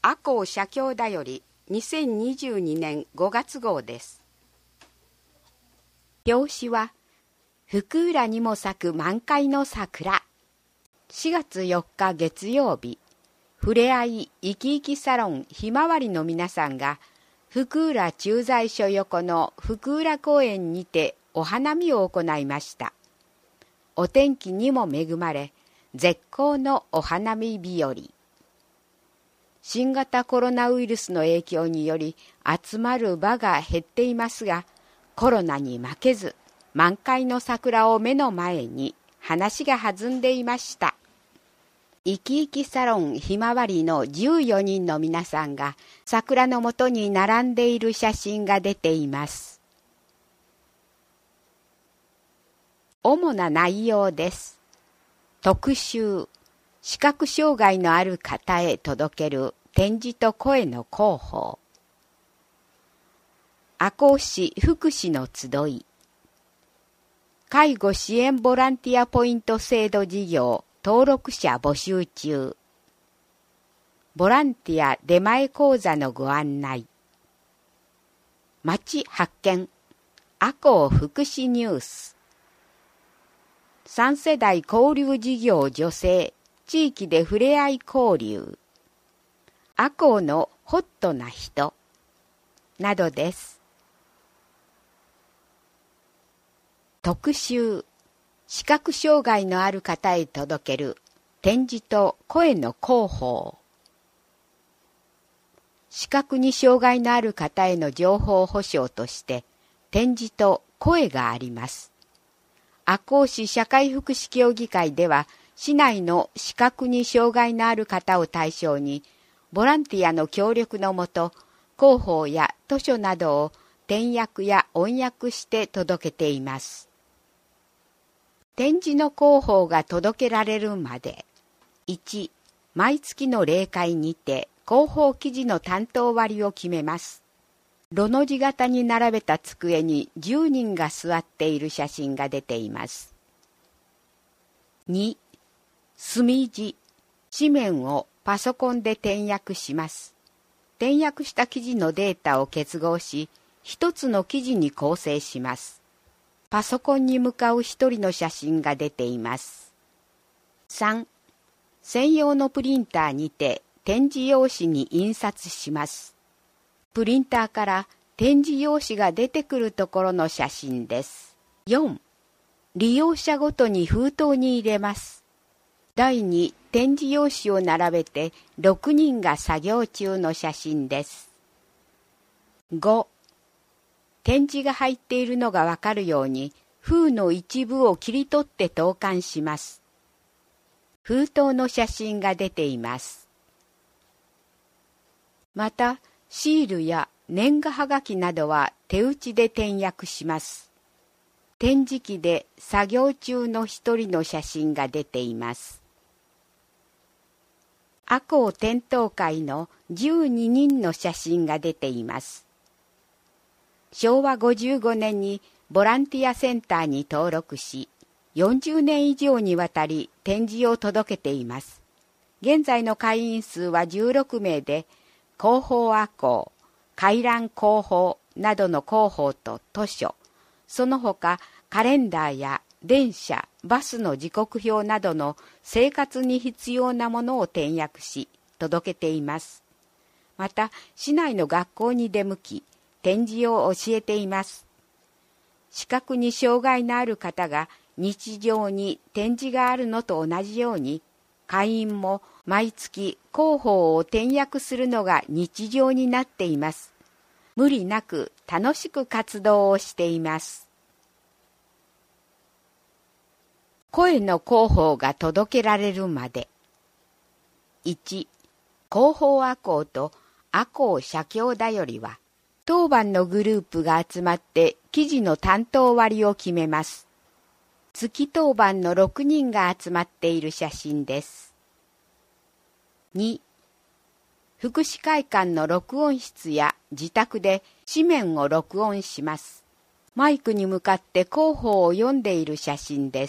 赤穂社協だより2022年5月号です。表紙は福浦にも咲く満開の桜。4月4日月曜日、ふれあい生き生きサロンひまわりの皆さんが福浦駐在所横の福浦公園にてお花見を行いました。お天気にも恵まれ、絶好のお花見日和。新型コロナウイルスの影響により集まる場が減っていますが、コロナに負けず満開の桜を目の前に話が弾んでいました。生き生きサロンひまわりの14人の皆さんが桜のもとに並んでいる写真が出ています。主な内容です。特集、視覚障害のある方へ届ける点字と声の広報。赤穂市福祉の集い。介護支援ボランティアポイント制度事業登録者募集中。ボランティア出前講座のご案内。町発見、赤穂福祉ニュース。3世代交流事業助成、地域でふれあい交流。赤穂のホットな人。などです。特集、視覚障害のある方へ届ける点字と声の広報。視覚に障害のある方への情報保障として点字と声があります。赤穂市社会福祉協議会では市内の視覚に障害のある方を対象にボランティアの協力のもと広報や図書などを点訳や音訳して届けています。点字の広報が届けられるまで、1、毎月の例会にて広報記事の担当割を決めます。ロの字型に並べた机に10人が座っている写真が出ています。2、墨字、紙面をパソコンで点訳します。点訳した記事のデータを結合し、一つの記事に構成します。パソコンに向かう一人の写真が出ています。3、専用のプリンターにて点字用紙に印刷します。プリンターから点字用紙が出てくるところの写真です。4、利用者ごとに封筒に入れます。台に点字用紙を並べて6人が作業中の写真です。5、点字が入っているのがわかるように封の一部を切り取って投函します。封筒の写真が出ています。また、シールや年賀はがきなどは手打ちで点訳します。点字機で作業中の一人の写真が出ています。赤穂点灯会の12人の写真が出ています。昭和55年にボランティアセンターに登録し、40年以上にわたり点字を届けています。現在の会員数は16名で、広報赤穂、回覧広報などの広報と図書、その他カレンダーや電車、バスの時刻表などの生活に必要なものを点訳し届けています。また、市内の学校に出向き、点字を教えています。視覚に障害のある方が日常に点字があるのと同じように、会員も毎月広報を点訳するのが日常になっています。無理なく楽しく活動をしています。声の広報が届けられるまで。1、広報赤穂と赤穂社協だよりは、当番のグループが集まって記事の担当割を決めます。月当番の6人が集まっている写真です。2、福祉会館の録音室や自宅で紙面を録音します。マイクに向かって広報を読んでいる写真です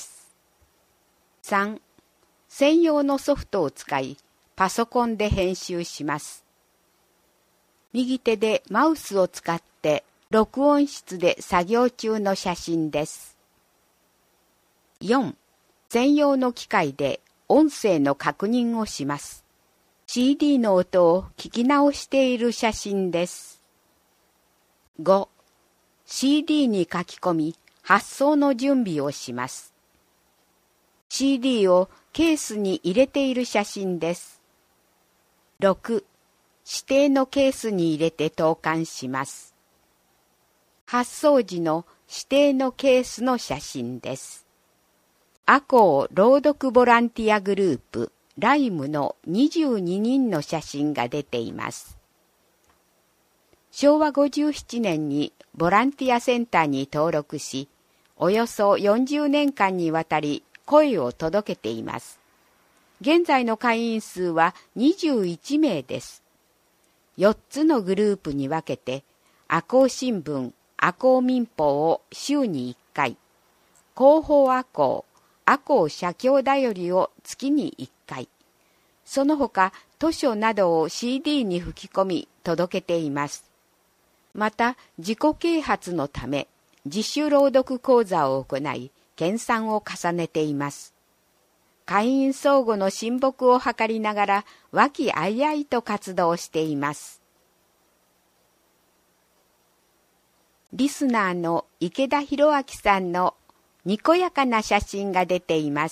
。3、専用のソフトを使い、パソコンで編集します。 右手でマウスを使って録音室で作業中の写真です。4. 専用の機械で音声の確認をします。CD の音を聞き直している写真です。5. CD に書き込み、発送の準備をします。CD をケースに入れている写真です。6. 指定のケースに入れて投函します。発送時の指定のケースの写真です。赤穂朗読ボランティアグループライムの22人の写真が出ています。昭和57年にボランティアセンターに登録し、およそ40年間にわたり声を届けています。現在の会員数は21名です。4つのグループに分けて、赤穂新聞、赤穂民報を週に1回、広報赤穂、赤穂社協だよりを月に1回、その他図書などを CD に吹き込み届けています。また、自己啓発のため、自主朗読講座を行い、研鑽を重ねています。会員相互の親睦を図りながら、和気あいあいと活動しています。リスナーの池田博明さんのにこやかな写真が出ています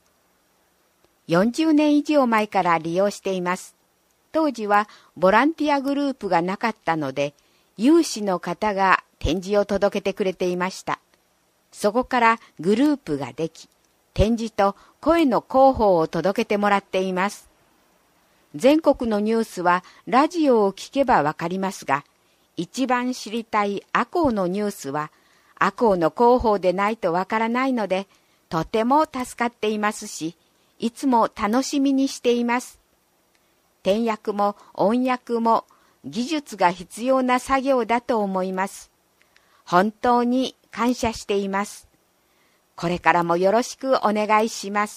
。40年以上前から利用しています。当時はボランティアグループがなかったので、有志の方が展示を届けてくれていました。そこからグループができ、展示と声の広報を届けてもらっています。全国のニュースはラジオを聞けばわかりますが、一番知りたい赤穂のニュースは赤穂の広報でないとわからないので、とても助かっていますし、いつも楽しみにしています。点訳も音訳も技術が必要な作業だと思います。本当に感謝しています。これからもよろしくお願いします。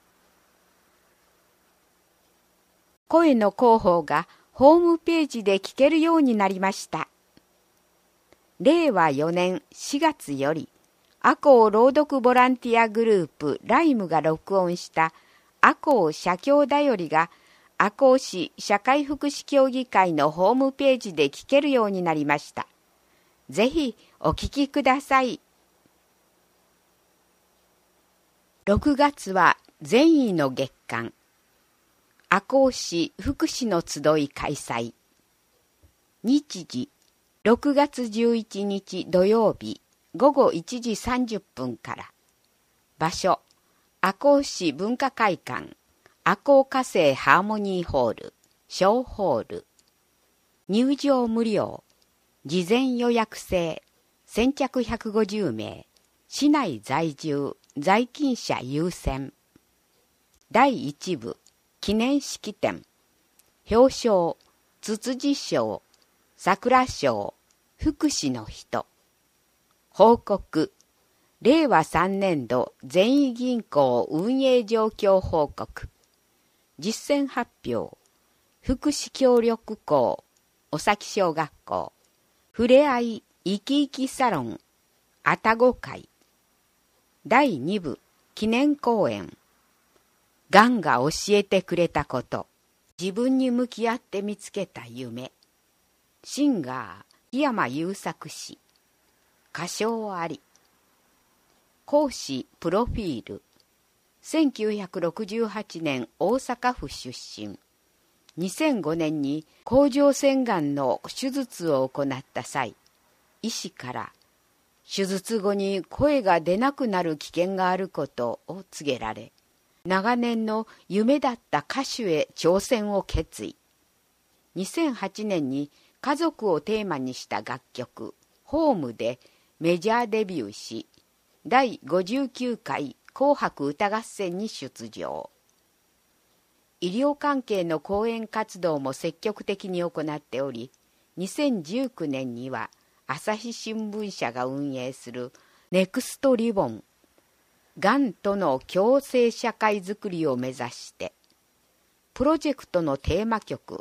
声の広報がホームページで聞けるようになりました。令和4年4月より、赤穂朗読ボランティアグループライムが録音した赤穂社協だよりが赤穂市社会福祉協議会のホームページで聞けるようになりました。ぜひお聞きください。6月は善意の月間。赤穂市福祉の集い開催。日時、6月11日土曜日午後1時30分から。場所、赤穂市文化会館、赤穂家政ハーモニーホール、小ホール。入場無料。事前予約制。先着150名。市内在住、在勤者優先。第1部、記念式典。表彰、つつじ賞、桜賞、福祉の人。報告、令和3年度善意銀行運営状況報告。実践発表、福祉協力校、おさき小学校。ふれあい生き生きサロン、愛宕会。第2部、記念講演。がんが教えてくれたこと。自分に向き合って見つけた夢。シンガー、檜山優作氏。歌唱あり。講師プロフィール。1968年大阪府出身。2005年に甲状腺がんの手術を行った際、医師から手術後に声が出なくなる危険があることを告げられ、長年の夢だった歌手へ挑戦を決意。2008年に家族をテーマにした楽曲「ホーム」でメジャーデビューし、第59回紅白歌合戦に出場。医療関係の講演活動も積極的に行っており、2019年には朝日新聞社が運営するネクストリボン、がんとの共生社会づくりを目指して、プロジェクトのテーマ曲、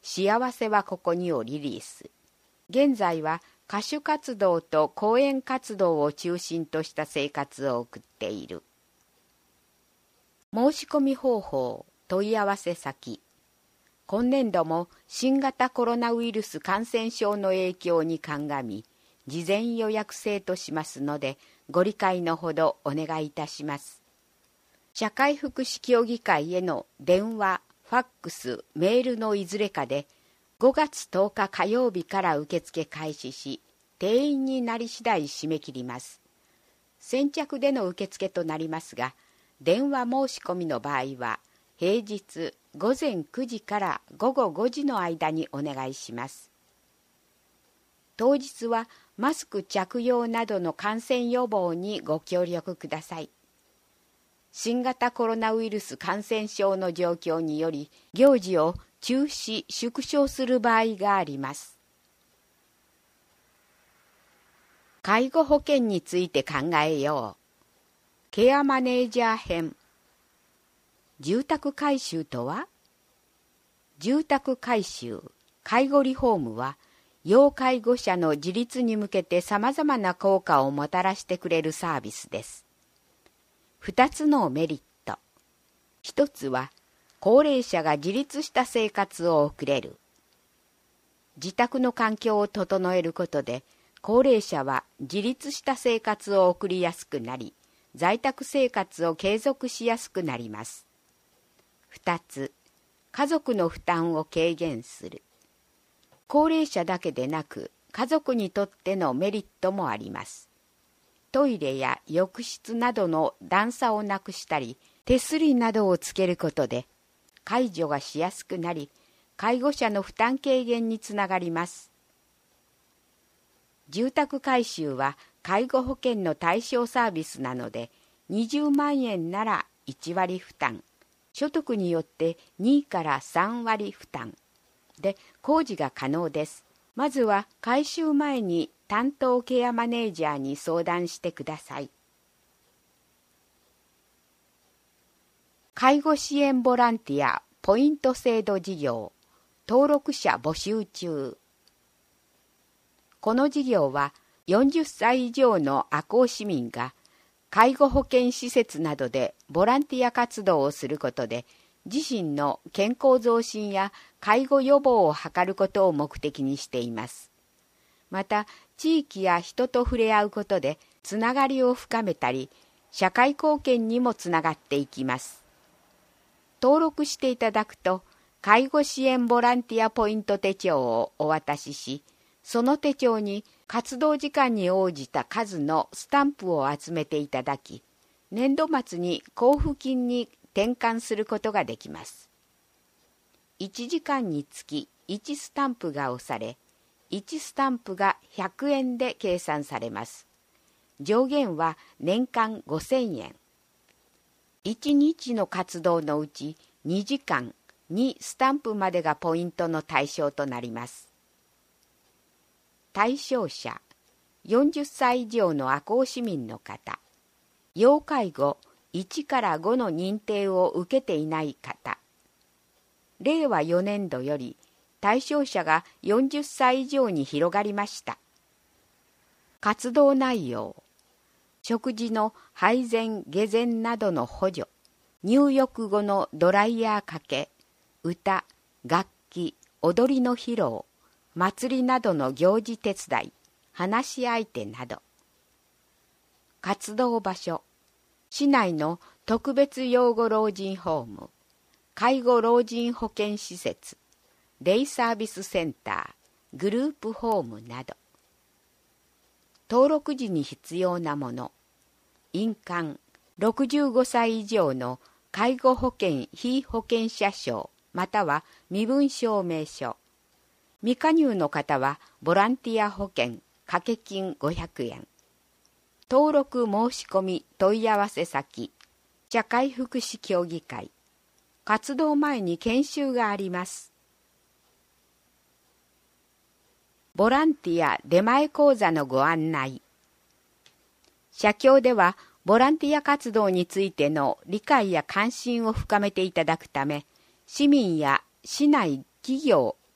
幸せはここにをリリース。現在は歌手活動と講演活動を中心とした生活を送っている。申し込み方法、問い合わせ先。今年度も新型コロナウイルス感染症の影響に鑑み、事前予約制としますので、ご理解のほどお願いいたします。社会福祉協議会への電話、ファックス、メールのいずれかで、5月10日火曜日から受付開始し、定員になり次第締め切ります。先着での受付となりますが、電話申し込みの場合は、平日午前9時から午後5時の間にお願いします。当日はマスク着用などの感染予防にご協力ください。新型コロナウイルス感染症の状況により、行事を中止・縮小する場合があります。介護保険について考えよう。ケアマネージャー編。住宅改修とは？住宅改修、介護リフォームは、要介護者の自立に向けて様々な効果をもたらしてくれるサービスです。2つのメリット。1つは、高齢者が自立した生活を送れる。自宅の環境を整えることで、高齢者は自立した生活を送りやすくなり、在宅生活を継続しやすくなります。2つ、家族の負担を軽減する。高齢者だけでなく、家族にとってのメリットもあります。トイレや浴室などの段差をなくしたり、手すりなどをつけることで、介助がしやすくなり、介護者の負担軽減につながります。住宅改修は介護保険の対象サービスなので、20万円なら1割負担、所得によって2から3割負担で工事が可能です。まずは改修前に担当ケアマネージャーに相談してください。介護支援ボランティアポイント制度事業、登録者募集中。この事業は40歳以上の赤穂市民が介護保険施設などでボランティア活動をすることで、自身の健康増進や介護予防を図ることを目的にしています。また、地域や人と触れ合うことでつながりを深めたり、社会貢献にもつながっていきます。登録していただくと、介護支援ボランティアポイント手帳をお渡しし、その手帳に活動時間に応じた数のスタンプを集めていただき、年度末に交付金に転換することができます。1時間につき1スタンプが押され、1スタンプが100円で計算されます。上限は年間5000円。1日の活動のうち2時間2スタンプまでがポイントの対象となります。対象者、40歳以上の赤穂市民の方、要介護1から5の認定を受けていない方、令和4年度より対象者が40歳以上に広がりました。活動内容、食事の配膳・下膳などの補助、入浴後のドライヤーかけ、歌、楽器、踊りの披露、祭りなどの行事手伝い、話し相手など。活動場所、市内の特別養護老人ホーム、介護老人保健施設、デイサービスセンター、グループホームなど。登録時に必要なもの、印鑑、65歳以上の介護保険被保険者証または身分証明書。未加入の方はボランティア保険掛け金500円。登録申し込み問い合わせ先、社会福祉協議会。活動前に研修があります。ボランティア出前講座のご案内。社協ではボランティア活動についての理解や関心を深めていただくため、市民や市内企業、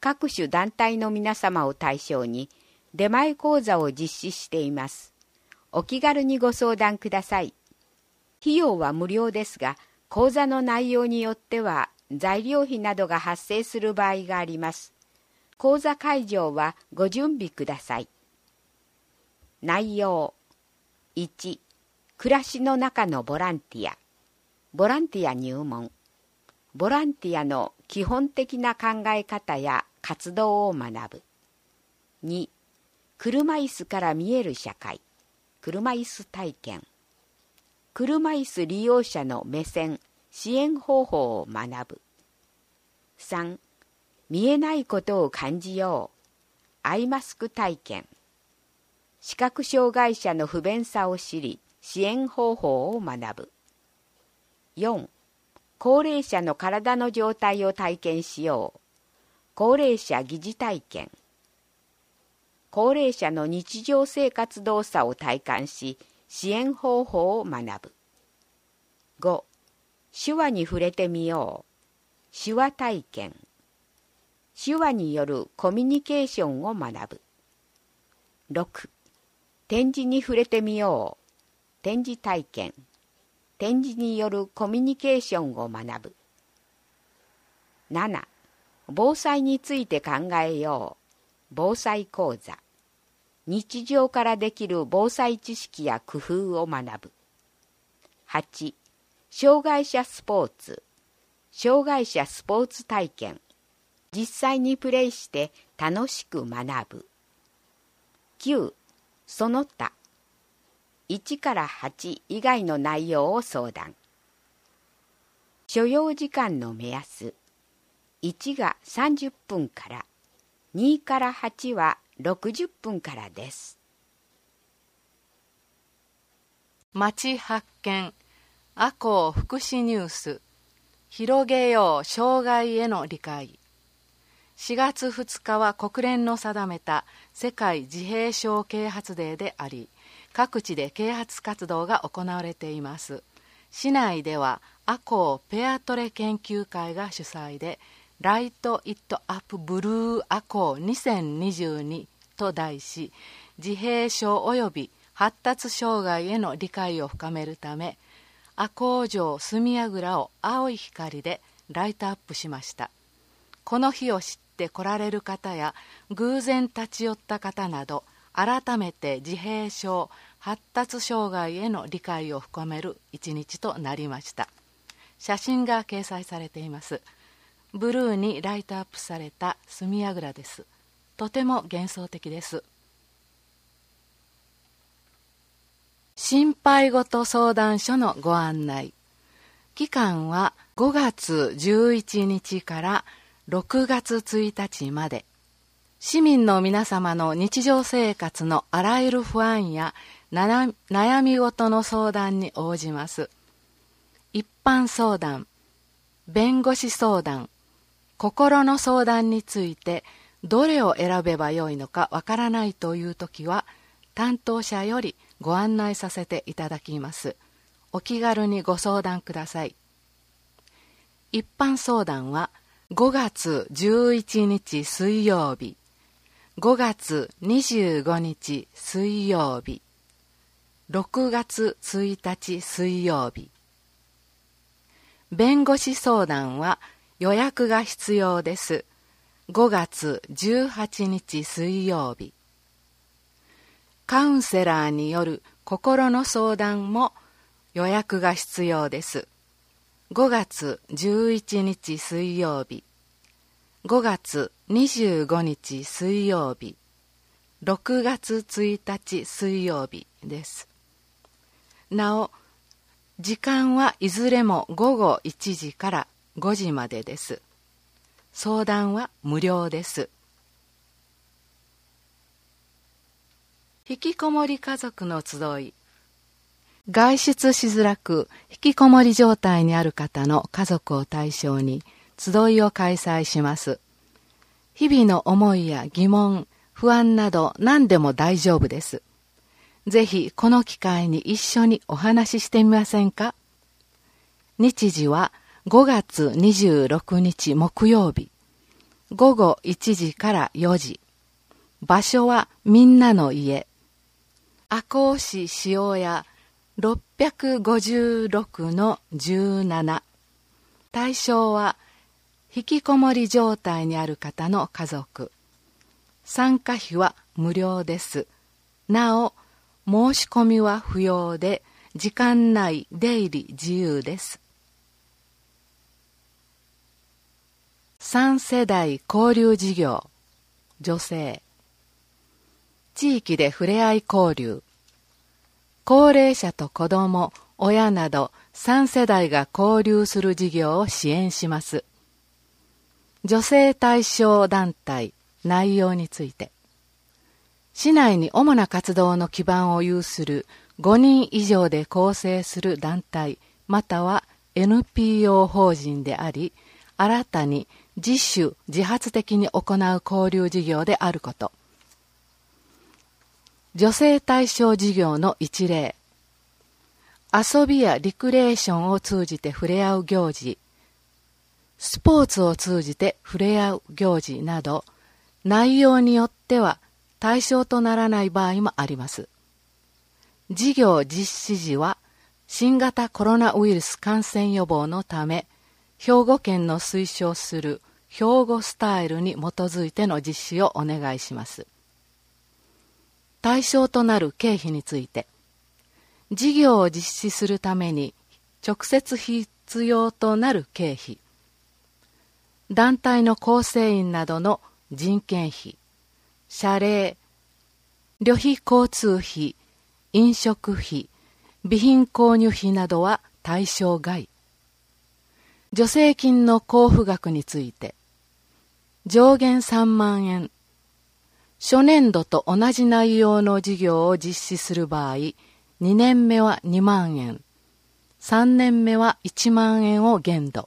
各種団体の皆様を対象に出前講座を実施しています。お気軽にご相談ください。費用は無料ですが、講座の内容によっては材料費などが発生する場合があります。講座会場はご準備ください。内容。1、暮らしの中のボランティア。ボランティア入門。ボランティアの基本的な考え方や活動を学ぶ。2、車椅子から見える社会。車椅子体験。車椅子利用者の目線、支援方法を学ぶ。3、見えないことを感じよう。アイマスク体験。視覚障害者の不便さを知り、支援方法を学ぶ。4、高齢者の体の状態を体験しよう。高齢者疑似体験。高齢者の日常生活動作を体感し、支援方法を学ぶ。5、手話に触れてみよう。手話体験。手話によるコミュニケーションを学ぶ。6、展示に触れてみよう。展示体験。展示によるコミュニケーションを学ぶ。7、防災について考えよう。防災講座。日常からできる防災知識や工夫を学ぶ。8、障害者スポーツ。障害者スポーツ体験。実際にプレイして楽しく学ぶ。9、その他。1から8以外の内容を相談。所要時間の目安。1が30分から、2から8は60分からです。 町発見、赤穂福祉ニュース、広げよう障害への理解。4月2日は国連の定めた世界自閉症啓発デーであり、各地で啓発活動が行われています。市内では赤穂ペアトレ研究会が主催で、ライト・イット・アップ・ブルー・赤穂2022と題し、自閉症及び発達障害への理解を深めるため、赤穂城住櫓を青い光でライトアップしました。この日を知って来られる方や偶然立ち寄った方など、改めて自閉症発達障害への理解を深める一日となりました。写真が掲載されています。ブルーにライトアップされた住櫓です。とても幻想的です。心配事相談所のご案内。期間は5月11日から6月1日まで。市民の皆様の日常生活のあらゆる不安や悩み事の相談に応じます。一般相談、弁護士相談、心の相談についてどれを選べばよいのかわからないというときは、担当者よりご案内させていただきます。お気軽にご相談ください。一般相談は5月11日水曜日、5月25日水曜日、6月1日水曜日。弁護士相談は予約が必要です。5月18日水曜日。カウンセラーによる心の相談も予約が必要です。5月11日水曜日、5月25日水曜日、6月1日水曜日です。なお、時間はいずれも午後1時から5時までです。相談は無料です。引きこもり家族の集い。外出しづらく引きこもり状態にある方の家族を対象に集いを開催します。日々の思いや疑問、不安など何でも大丈夫です。ぜひこの機会に一緒にお話ししてみませんか？日時は5月26日木曜日、 午後1時から4時。場所はみんなの家。赤穂市塩屋656-17。対象は引きこもり状態にある方の家族。参加費は無料です。なお、申し込みは不要で、時間内出入り自由です。3世代交流事業。女性。地域で触れ合い交流。高齢者と子ども、親など3世代が交流する事業を支援します。女性対象団体、内容について。市内に主な活動の基盤を有する5人以上で構成する団体、または NPO 法人であり、新たに自主自発的に行う交流事業であること。女性対象事業の一例。遊びやリクレーションを通じて触れ合う行事、スポーツを通じて触れ合う行事など、内容によっては対象とならない場合もあります。事業実施時は、新型コロナウイルス感染予防のため、兵庫県の推奨する兵庫スタイルに基づいての実施をお願いします。対象となる経費について、事業を実施するために直接必要となる経費、団体の構成員などの人件費、謝礼、旅費交通費、飲食費、備品購入費などは対象外。助成金の交付額について、上限3万円、初年度と同じ内容の事業を実施する場合、2年目は2万円、3年目は1万円を限度。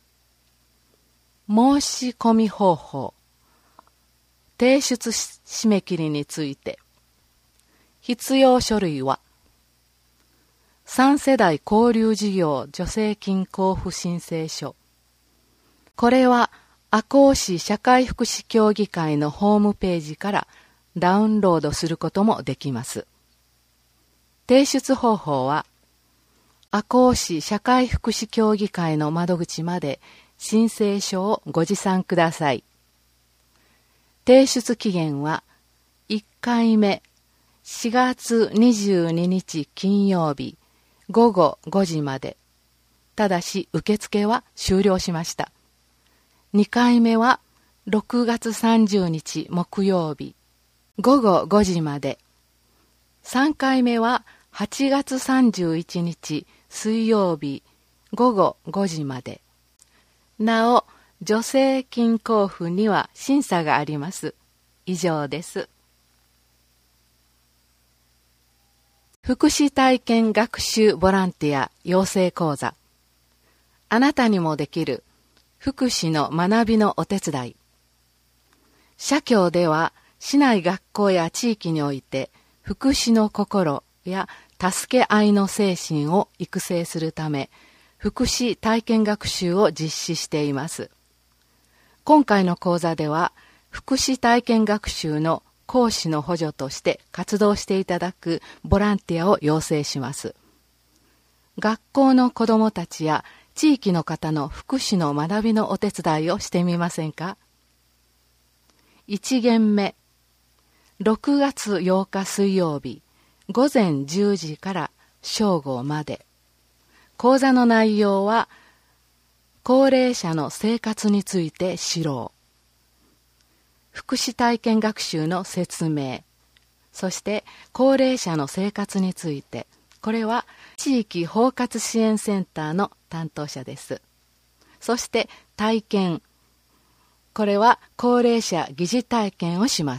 申し込み方法、提出締め切りについて、必要書類は、3世代交流事業助成金交付申請書。これは、赤穂市社会福祉協議会のホームページからダウンロードすることもできます。提出方法は、赤穂市社会福祉協議会の窓口まで申請書をご持参ください。提出期限は、1回目、4月22日金曜日、午後5時まで。ただし受付は終了しました。2回目は6月30日木曜日、午後5時まで。3回目は8月31日水曜日、午後5時まで。なお、助成金交付には審査があります。以上です。福祉体験学習ボランティア養成講座。あなたにもできる福祉の学びのお手伝い。社協では市内学校や地域において福祉の心や助け合いの精神を育成するため、福祉体験学習を実施しています。今回の講座では、福祉体験学習の講師の補助として活動していただくボランティアを要請します。学校の子どもたちや地域の方の福祉の学びのお手伝いをしてみませんか。1限目、6月8日水曜日、午前10時から正午まで。講座の内容は、高齢者の生活について知ろう。福祉体験学習の説明。そして高齢者の生活について。これは地域包括支援センターの担当者です。そして体験。これは高齢者疑似体験をします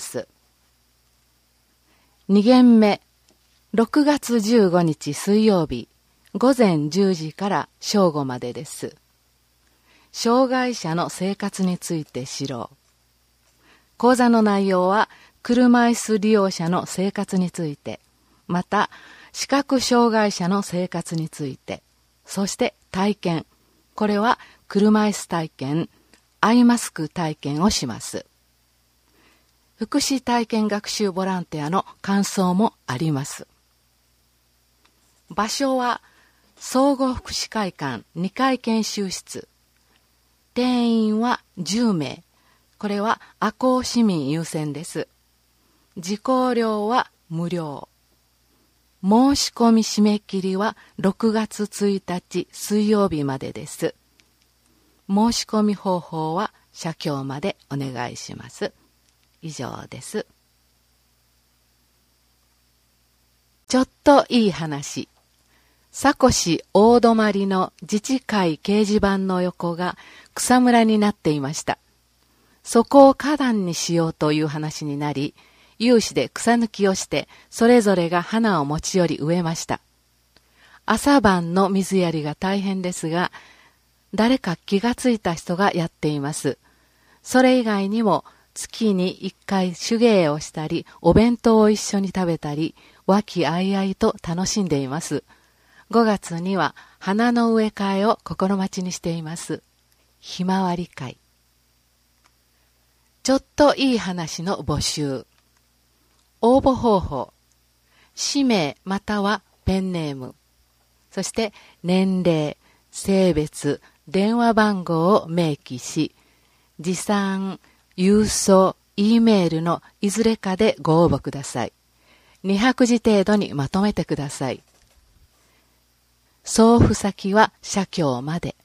。2限目。6月15日水曜日。午前10時から正午までです。障害者の生活について知ろう。講座の内容は車椅子利用者の生活について、また視覚障害者の生活について、そして体験。これは車椅子体験、 アイマスク体験をします。福祉体験学習ボランティアの感想もあります。場所は総合福祉会館2階研修室。定員は10名。これは赤穂市民優先です。受講料は無料。申し込み締め切りは6月1日水曜日までです。申し込み方法は社協までお願いします。以上です。ちょっといい話。佐古市大泊の自治会掲示板の横が草むらになっていました。そこを花壇にしようという話になり、有志で草抜きをして、それぞれが花を持ち寄り植えました。朝晩の水やりが大変ですが、誰か気がついた人がやっています。それ以外にも、月に1回手芸をしたり、お弁当を一緒に食べたり、和気あいあいと楽しんでいます。5月には花の植え替えを心待ちにしています。ひまわり会。ちょっといい話の募集。応募方法。氏名またはペンネーム。そして年齢、性別、電話番号を明記し、持参、郵送、Eメールのいずれかでご応募ください。200字程度にまとめてください。送付先は社協まで。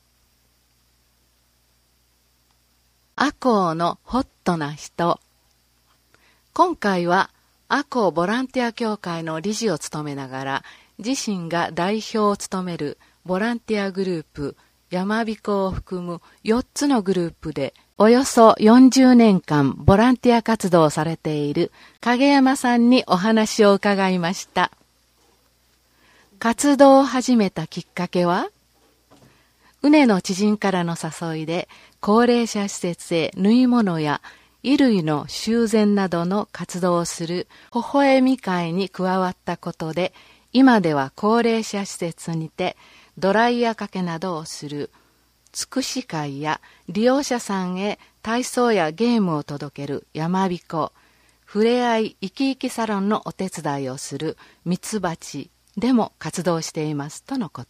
赤穂のホットな人。今回は赤穂ボランティア協会の理事を務めながら、自身が代表を務めるボランティアグループ、やまびこを含む4つのグループで、およそ40年間ボランティア活動をされている影山さんにお話を伺いました。活動を始めたきっかけは、うねの知人からの誘いで、高齢者施設へ縫い物や衣類の修繕などの活動をする微笑み会に加わったことで、今では高齢者施設にてドライヤーかけなどをするつくし会や利用者さんへ体操やゲームを届けるやまびこ、ふれあい生き生きサロンのお手伝いをするみつばちでも活動していますとのこと。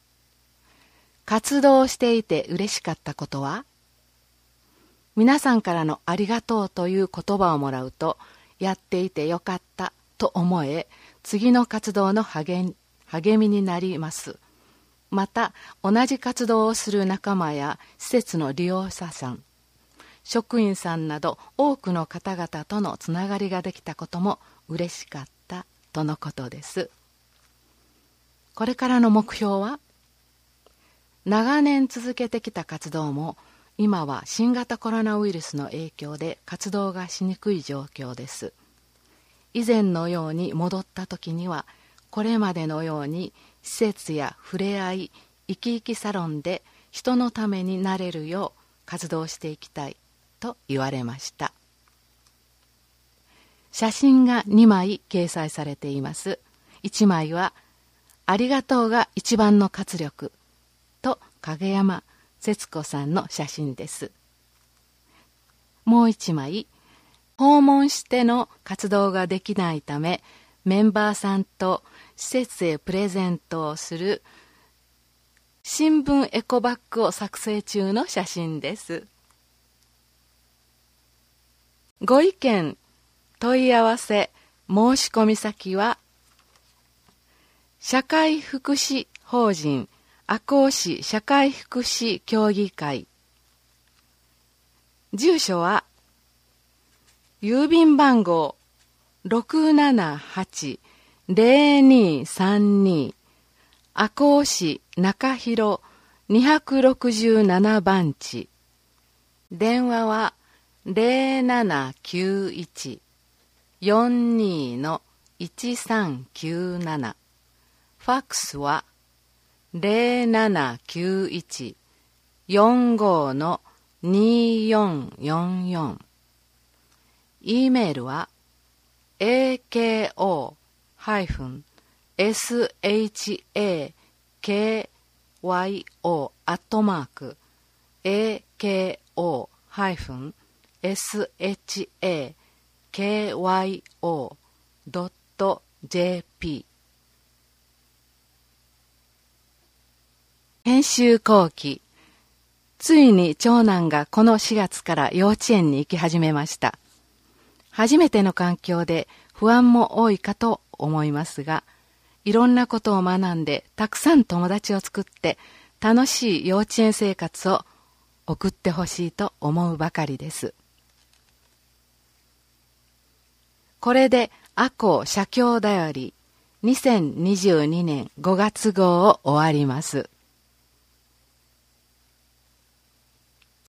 活動していて嬉しかったことは、皆さんからのありがとうという言葉をもらうと、やっていてよかったと思え、次の活動の励みになります。また、同じ活動をする仲間や施設の利用者さん、職員さんなど多くの方々とのつながりができたことも嬉しかったとのことです。これからの目標は、長年続けてきた活動も今は新型コロナウイルスの影響で活動がしにくい状況です。以前のように戻った時には、これまでのように施設やふれあい生き生きサロンで人のためになれるよう活動していきたいと言われました。写真が2枚掲載されています。1枚はありがとうが一番の活力と影山節子さんの写真です。もう一枚、訪問しての活動ができないため、メンバーさんと施設へプレゼントをする新聞エコバッグを作成中の写真です。ご意見、問い合わせ、申し込み先は、社会福祉法人赤穂市社会福祉協議会。住所は郵便番号 678-0232 赤穂市中広267番地。電話は 0791-42-1397。ファックスは 0791-45-2444。E メールは ako-shakyo@ako radio-shakyo.jp。 研修後期。ついに長男がこの4月から幼稚園に行き始めました。初めての環境で不安も多いかと思いますが、いろんなことを学んでたくさん友達を作って楽しい幼稚園生活を送ってほしいと思うばかりです。これで赤穂写経だより2022年5月号を終わります。